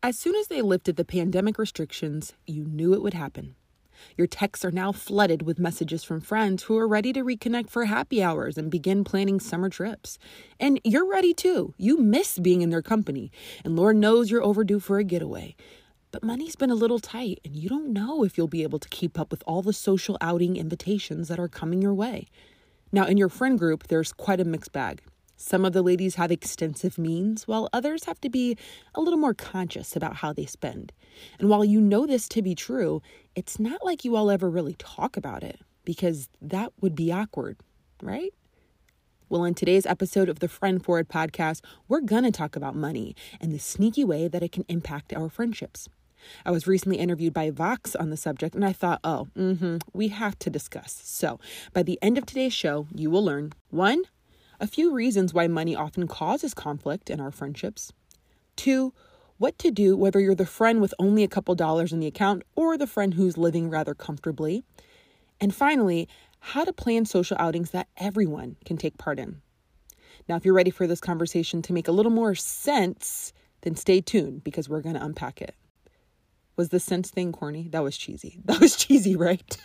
As soon as they lifted the pandemic restrictions, you knew it would happen. Your texts are now flooded with messages from friends who are ready to reconnect for happy hours and begin planning summer trips. And you're ready too. You miss being in their company, and Lord knows you're overdue for a getaway. But money's been a little tight, and you don't know if you'll be able to keep up with all the social outing invitations that are coming your way. Now, in your friend group, there's quite a mixed bag. Some of the ladies have extensive means, while others have to be a little more conscious about how they spend. And while you know this to be true, it's not like you all ever really talk about it, because that would be awkward, right? Well, in today's episode of the Friend Forward podcast, we're going to talk about money and the sneaky way that it can impact our friendships. I was recently interviewed by Vox on the subject, and I thought, we have to discuss. So by the end of today's show, you will learn 1, a few reasons why money often causes conflict in our friendships. 2, what to do whether you're the friend with only a couple dollars in the account or the friend who's living rather comfortably. And finally, how to plan social outings that everyone can take part in. Now, if you're ready for this conversation to make a little more sense, then stay tuned because we're going to unpack it. Was the sense thing corny? That was cheesy. That was cheesy, right?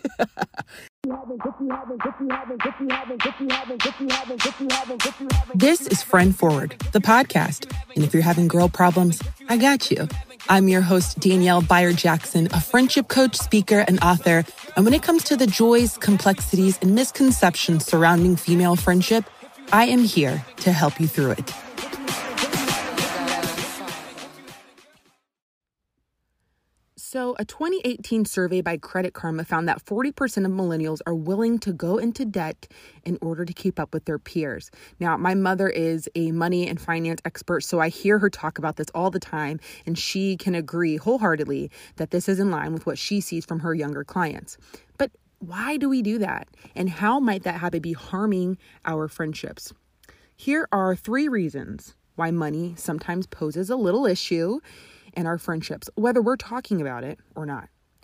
This is Friend Forward, the podcast. And if you're having girl problems, I got you. I'm your host, Danielle Beyer-Jackson, a friendship coach, speaker, and author. And when it comes to the joys, complexities, and misconceptions surrounding female friendship, I am here to help you through it. So a 2018 survey by Credit Karma found that 40% of millennials are willing to go into debt in order to keep up with their peers. Now, my mother is a money and finance expert, so I hear her talk about this all the time, and she can agree wholeheartedly that this is in line with what she sees from her younger clients. But why do we do that? And how might that habit be harming our friendships? Here are 3 reasons why money sometimes poses a little issue in our friendships, whether we're talking about it or not.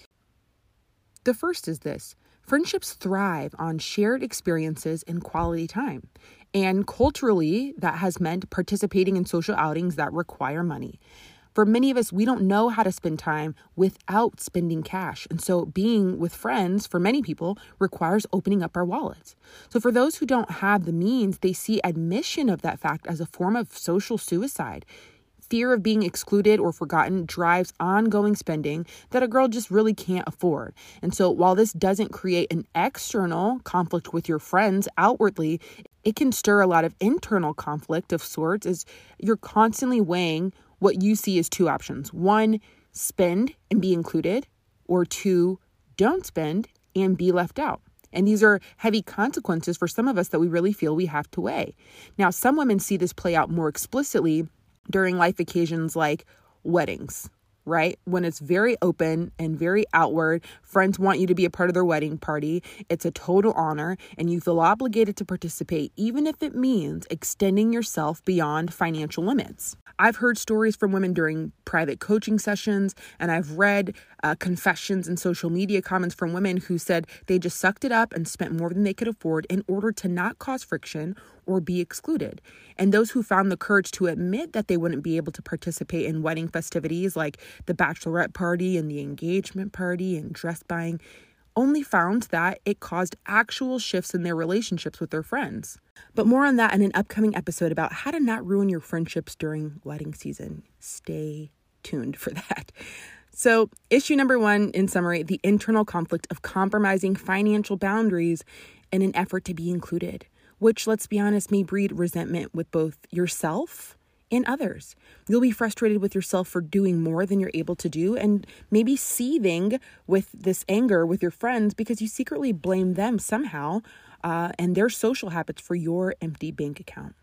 The first is this: friendships thrive on shared experiences and quality time. And culturally, that has meant participating in social outings that require money. For many of us, we don't know how to spend time without spending cash. And so being with friends, for many people, requires opening up our wallets. So for those who don't have the means, they see admission of that fact as a form of social suicide. Fear of being excluded or forgotten drives ongoing spending that a girl just really can't afford. And so while this doesn't create an external conflict with your friends outwardly, it can stir a lot of internal conflict of sorts as you're constantly weighing what you see as 2 options. 1, spend and be included, or 2, don't spend and be left out. And these are heavy consequences for some of us that we really feel we have to weigh. Now, some women see this play out more explicitly during life occasions like weddings, right? When it's very open and very outward, friends want you to be a part of their wedding party. It's a total honor, and you feel obligated to participate, even if it means extending yourself beyond financial limits. I've heard stories from women during private coaching sessions, and I've read confessions and social media comments from women who said they just sucked it up and spent more than they could afford in order to not cause friction or be excluded. And those who found the courage to admit that they wouldn't be able to participate in wedding festivities like the bachelorette party and the engagement party and dress buying only found that it caused actual shifts in their relationships with their friends. But more on that in an upcoming episode about how to not ruin your friendships during wedding season. Stay tuned for that. So issue number 1, in summary, the internal conflict of compromising financial boundaries in an effort to be included, which, let's be honest, may breed resentment with both yourself and others. You'll be frustrated with yourself for doing more than you're able to do, and maybe seething with this anger with your friends because you secretly blame them somehow and their social habits for your empty bank account.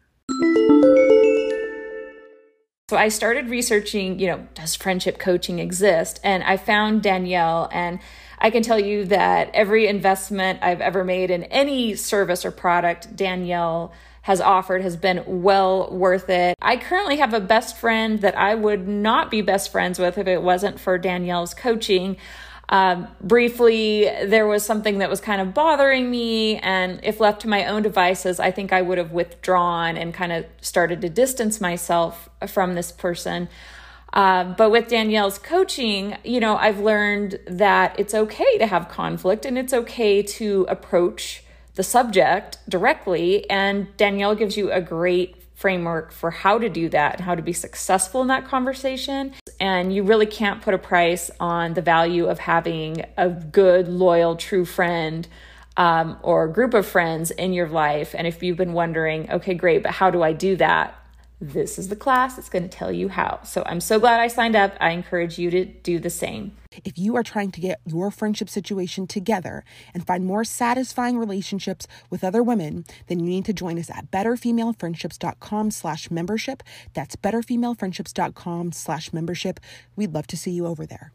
So I started researching, does friendship coaching exist? And I found Danielle, and I can tell you that every investment I've ever made in any service or product Danielle has offered has been well worth it. I currently have a best friend that I would not be best friends with if it wasn't for Danielle's coaching. Briefly, there was something that was kind of bothering me, and if left to my own devices, I think I would have withdrawn and kind of started to distance myself from this person. But with Danielle's coaching, I've learned that it's okay to have conflict and it's okay to approach the subject directly. And Danielle gives you a great framework for how to do that and how to be successful in that conversation. And you really can't put a price on the value of having a good, loyal, true friend or group of friends in your life. And if you've been wondering, okay, great, but how do I do that? This is the class that's going to tell you how. So I'm so glad I signed up. I encourage you to do the same. If you are trying to get your friendship situation together and find more satisfying relationships with other women, then you need to join us at betterfemalefriendships.com/membership. That's betterfemalefriendships.com/membership. We'd love to see you over there.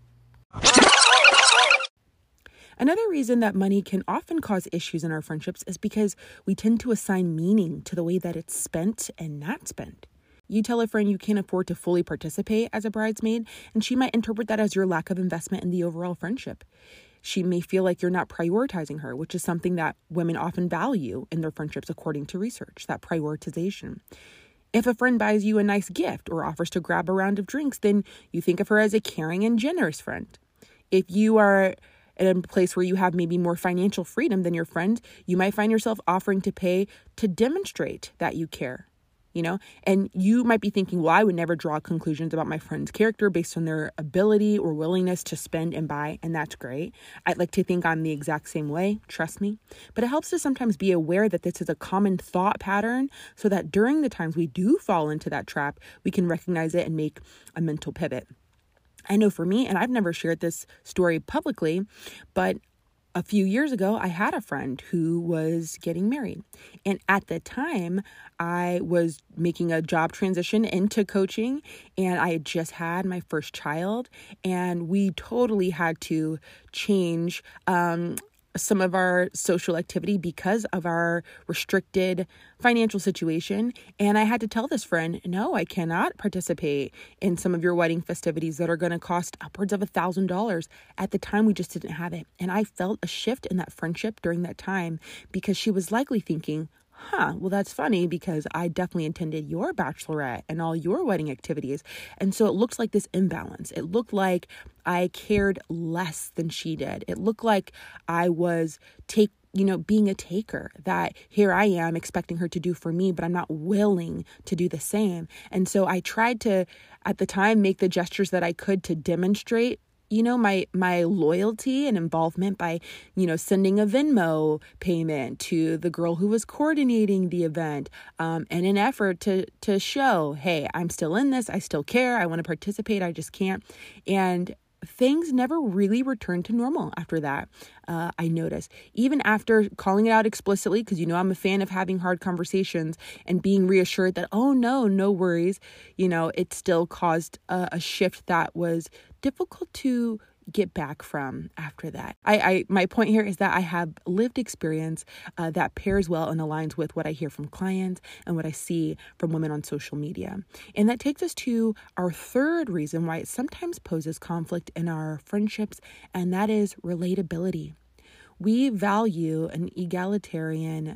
Another reason that money can often cause issues in our friendships is because we tend to assign meaning to the way that it's spent and not spent. You tell a friend you can't afford to fully participate as a bridesmaid, and she might interpret that as your lack of investment in the overall friendship. She may feel like you're not prioritizing her, which is something that women often value in their friendships according to research, that prioritization. If a friend buys you a nice gift or offers to grab a round of drinks, then you think of her as a caring and generous friend. If you are in a place where you have maybe more financial freedom than your friend, you might find yourself offering to pay to demonstrate that you care, and you might be thinking, well, I would never draw conclusions about my friend's character based on their ability or willingness to spend and buy. And that's great. I'd like to think I'm the exact same way. Trust me. But it helps to sometimes be aware that this is a common thought pattern so that during the times we do fall into that trap, we can recognize it and make a mental pivot. I know for me, and I've never shared this story publicly, but a few years ago, I had a friend who was getting married. And at the time, I was making a job transition into coaching, and I had just had my first child, and we totally had to change some of our social activity because of our restricted financial situation. And I had to tell this friend, no, I cannot participate in some of your wedding festivities that are going to cost upwards of $1,000. At the time, we just didn't have it. And I felt a shift in that friendship during that time because she was likely thinking, well, that's funny because I definitely attended your bachelorette and all your wedding activities. And so it looked like this imbalance. It looked like I cared less than she did. It looked like I was being a taker, that here I am expecting her to do for me, but I'm not willing to do the same. And so I tried to, at the time, make the gestures that I could to demonstrate my loyalty and involvement by, sending a Venmo payment to the girl who was coordinating the event, in an effort to show, hey, I'm still in this. I still care. I want to participate. I just can't. And things never really returned to normal after that. I noticed, even after calling it out explicitly, because I'm a fan of having hard conversations and being reassured that, oh no worries, it still caused a shift that was difficult to get back from after that. My point here is that I have lived experience that pairs well and aligns with what I hear from clients and what I see from women on social media. And that takes us to our third reason why it sometimes poses conflict in our friendships, and that is relatability. We value an egalitarian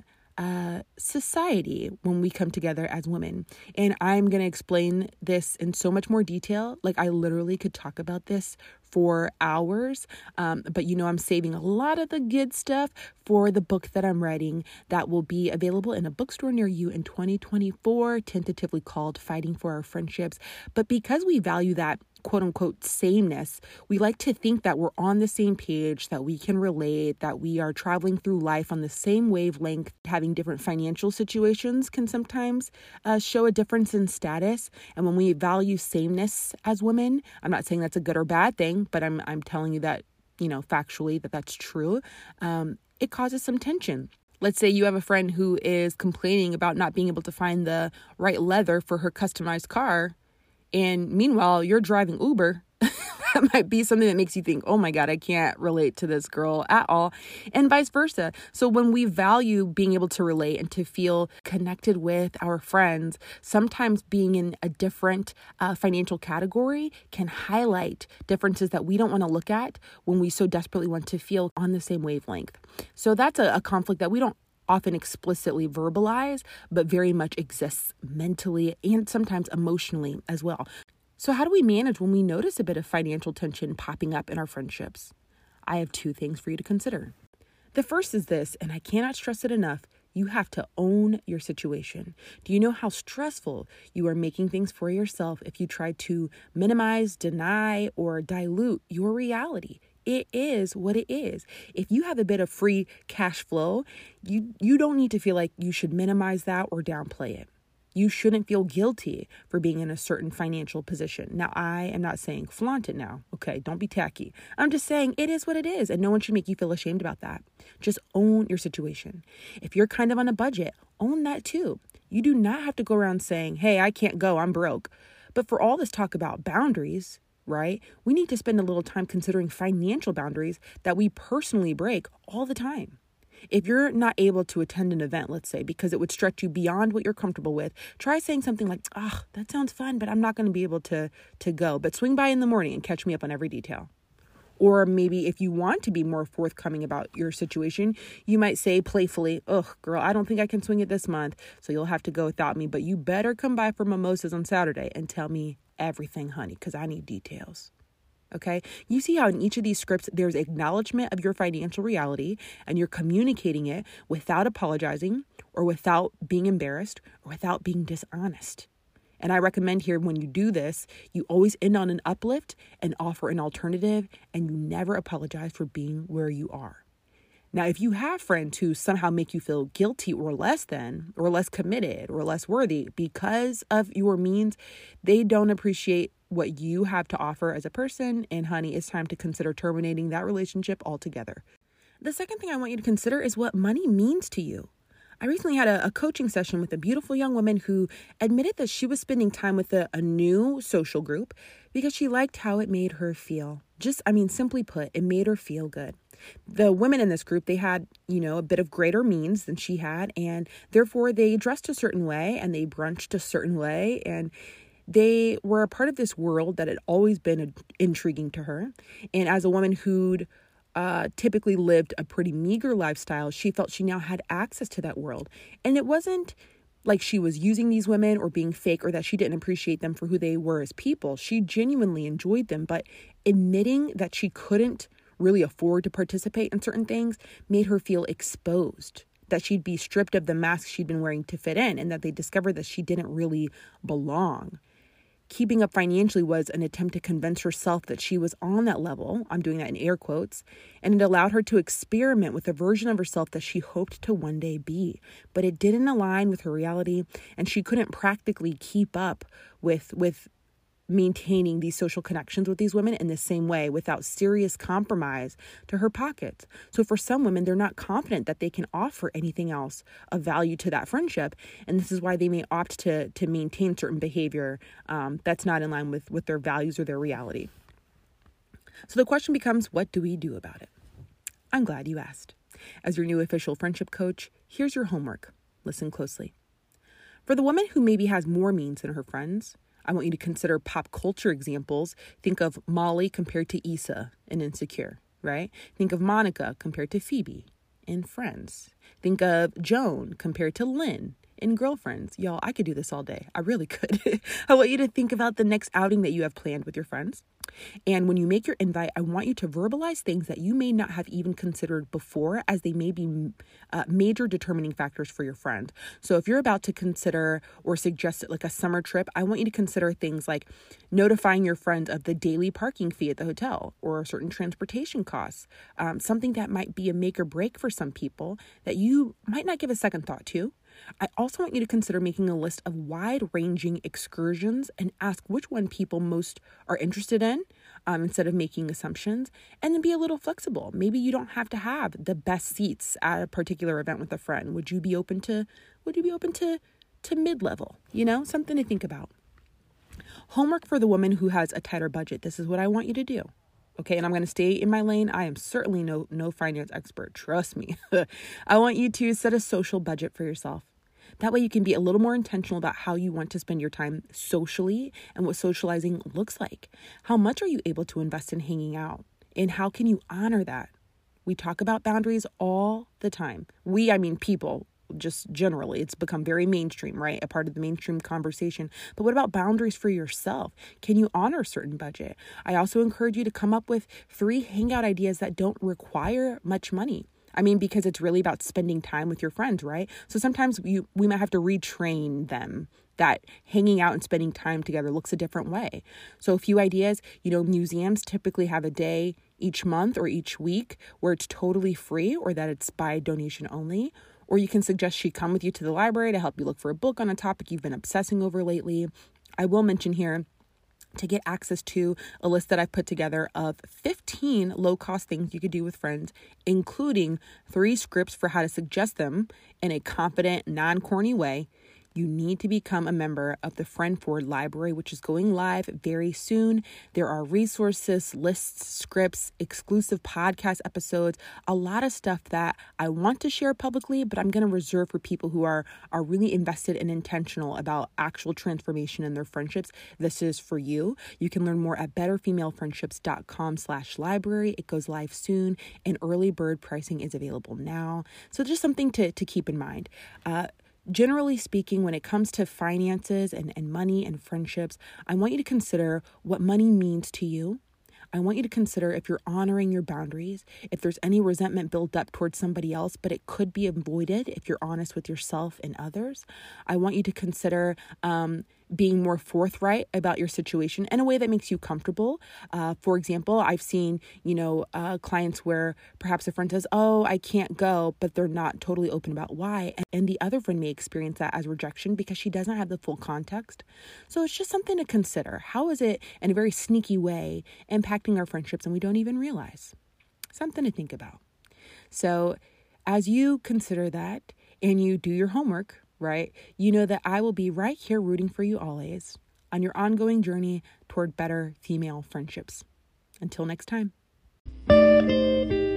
society when we come together as women. And I'm going to explain this in so much more detail. Like I literally could talk about this for hours. But I'm saving a lot of the good stuff for the book that I'm writing that will be available in a bookstore near you in 2024, tentatively called Fighting for Our Friendships. But because we value that quote unquote sameness, we like to think that we're on the same page, that we can relate, that we are traveling through life on the same wavelength. Having different financial situations can sometimes show a difference in status. And when we value sameness as women, I'm not saying that's a good or bad thing, but I'm telling you that, factually that's true. It causes some tension. Let's say you have a friend who is complaining about not being able to find the right leather for her customized car. And meanwhile, you're driving Uber. That might be something that makes you think, oh my God, I can't relate to this girl at all, and vice versa. So when we value being able to relate and to feel connected with our friends, sometimes being in a different financial category can highlight differences that we don't want to look at when we so desperately want to feel on the same wavelength. So that's a conflict that we don't often explicitly verbalize, but very much exists mentally and sometimes emotionally as well. So how do we manage when we notice a bit of financial tension popping up in our friendships? I have 2 things for you to consider. The first is this, and I cannot stress it enough. You have to own your situation. Do you know how stressful you are making things for yourself if you try to minimize, deny, or dilute your reality? It is what it is. If you have a bit of free cash flow, you don't need to feel like you should minimize that or downplay it. You shouldn't feel guilty for being in a certain financial position. Now, I am not saying flaunt it now. Okay, don't be tacky. I'm just saying it is what it is, and no one should make you feel ashamed about that. Just own your situation. If you're kind of on a budget, own that too. You do not have to go around saying, hey, I can't go, I'm broke. But for all this talk about boundaries, right, we need to spend a little time considering financial boundaries that we personally break all the time. If you're not able to attend an event, let's say, because it would stretch you beyond what you're comfortable with, try saying something like, that sounds fun, but I'm not going to be able to go. But swing by in the morning and catch me up on every detail. Or maybe if you want to be more forthcoming about your situation, you might say playfully, girl, I don't think I can swing it this month, so you'll have to go without me. But you better come by for mimosas on Saturday and tell me everything, honey, because I need details. Okay, you see how in each of these scripts, there's acknowledgement of your financial reality and you're communicating it without apologizing or without being embarrassed or without being dishonest. And I recommend here when you do this, you always end on an uplift and offer an alternative, and you never apologize for being where you are. Now, if you have friends who somehow make you feel guilty or less than, or less committed or less worthy because of your means, they don't appreciate what you have to offer as a person. And honey, it's time to consider terminating that relationship altogether. The second thing I want you to consider is what money means to you. I recently had a coaching session with a beautiful young woman who admitted that she was spending time with a new social group because she liked how it made her feel. Simply put, it made her feel good. The women in this group, they had, a bit of greater means than she had, and therefore they dressed a certain way and they brunched a certain way, and they were a part of this world that had always been intriguing to her. And as a woman who'd typically lived a pretty meager lifestyle, she felt she now had access to that world. And it wasn't like she was using these women or being fake or that she didn't appreciate them for who they were as people. She genuinely enjoyed them, but admitting that she couldn't really afford to participate in certain things made her feel exposed, that she'd be stripped of the mask she'd been wearing to fit in, and that they discovered that she didn't really belong. Keeping up financially was an attempt to convince herself that she was on that level. I'm doing that in air quotes. And it allowed her to experiment with a version of herself that she hoped to one day be. But it didn't align with her reality, and she couldn't practically keep up with maintaining these social connections with these women in the same way without serious compromise to her pockets. So for some women, they're not confident that they can offer anything else of value to that friendship. And this is why they may opt to maintain certain behavior that's not in line with their values or their reality. So the question becomes, what do we do about it? I'm glad you asked. As your new official friendship coach, here's your homework. Listen closely. For the woman who maybe has more means than her friends, I want you to consider pop culture examples. Think of Molly compared to Issa in Insecure, right? Think of Monica compared to Phoebe in Friends. Think of Joan compared to Lynn in Girlfriends. Y'all, I could do this all day. I really could. I want you to think about the next outing that you have planned with your friends. And when you make your invite, I want you to verbalize things that you may not have even considered before, as they may be major determining factors for your friend. So if you're about to consider or suggest it like a summer trip, I want you to consider things like notifying your friend of the daily parking fee at the hotel or certain transportation costs, something that might be a make or break for some people that you might not give a second thought to. I also want you to consider making a list of wide-ranging excursions and ask which one people most are interested in instead of making assumptions, and then be a little flexible. Maybe you don't have to have the best seats at a particular event with a friend. Would you be open to mid-level? Something to think about. Homework for the woman who has a tighter budget. This is what I want you to do. Okay, and I'm going to stay in my lane. I am certainly no finance expert. Trust me. I want you to set a social budget for yourself. That way you can be a little more intentional about how you want to spend your time socially and what socializing looks like. How much are you able to invest in hanging out? And how can you honor that? We talk about boundaries all the time. I mean people. just generally. It's become very mainstream, right? A part of the mainstream conversation. But what about boundaries for yourself? Can you honor a certain budget? I also encourage you to come up with 3 hangout ideas that don't require much money. I mean, because it's really about spending time with your friends, right? So sometimes we might have to retrain them that hanging out and spending time together looks a different way. So a few ideas, museums typically have a day each month or each week where it's totally free or that it's by donation only. Or you can suggest she come with you to the library to help you look for a book on a topic you've been obsessing over lately. I will mention here to get access to a list that I've put together of 15 low-cost things you could do with friends, including 3 scripts for how to suggest them in a confident, non-corny way. You need to become a member of the Friend Forward Library, which is going live very soon. There are resources, lists, scripts, exclusive podcast episodes, a lot of stuff that I want to share publicly, but I'm going to reserve for people who are really invested and intentional about actual transformation in their friendships. This is for you. You can learn more at betterfemalefriendships.com/library. It goes live soon, and early bird pricing is available now. So just something to keep in mind. Generally speaking, when it comes to finances and money and friendships, I want you to consider what money means to you. I want you to consider if you're honoring your boundaries, if there's any resentment built up towards somebody else, but it could be avoided if you're honest with yourself and others. I want you to consider being more forthright about your situation in a way that makes you comfortable. For example, I've seen, clients where perhaps a friend says, "Oh, I can't go," but they're not totally open about why. And the other friend may experience that as rejection because she doesn't have the full context. So it's just something to consider. How is it in a very sneaky way impacting our friendships and we don't even realize? Something to think about. So as you consider that and you do your homework, right, you know that I will be right here rooting for you always on your ongoing journey toward better female friendships. Until next time.